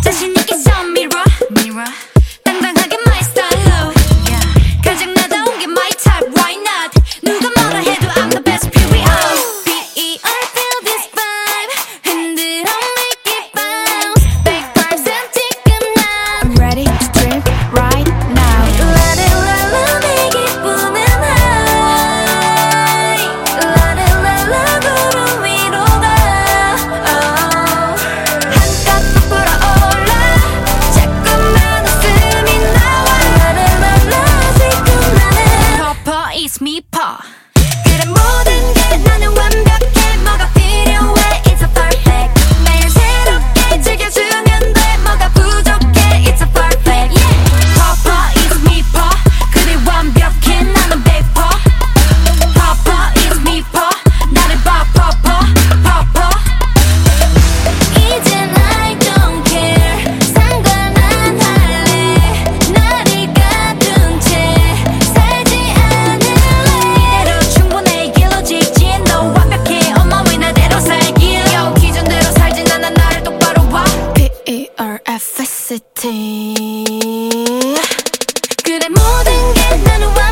자신 있게 선 mirror 당당하게 my style 가장 나다운 게 my type why not 누가 뭐라 해도 I'm the best period B.E.R. feel this vibe 흔들어 make it bounce back vibes and 지금 난 I'm ready to trip right now Let it make it boom and high Let it 구름 위로 가 한껏 불어올라 자꾸만 웃음이 나와 Let it 지금 나는 Papa is me pa 그래 모든 게 나는 완벽해 뭐가 필요해 It's a perfect 매일 새롭게 즐겨주면 돼 뭐가 부족해 It's a perfect Papa is me pa 그래 완벽해 나는 100% Papa is me pa 나를 봐 Papa 이젠 I don't care 상관 안 할래 나를 가둔 채 살지 않을래 이대로 충분해 이 길로 직진 너 완벽해 on my way 나대로 살길 Yo 기준대로 살진 않아 나를 똑바로 봐 P.E.R.F.S.C.T 그래 모든 게 나는